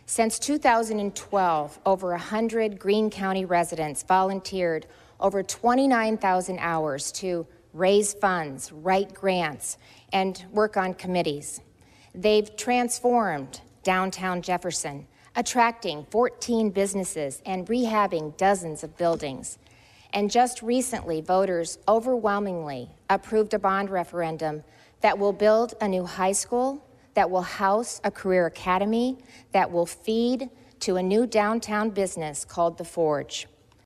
Since 2012, over 100 Greene County residents volunteered over 29,000 hours to raise funds, write grants, and work on committees. They've transformed downtown Jefferson, attracting 14 businesses and rehabbing dozens of buildings. And just recently, voters overwhelmingly approved a bond referendum that will build a new high school, that will house a career academy, that will feed to a new downtown business called The Forge.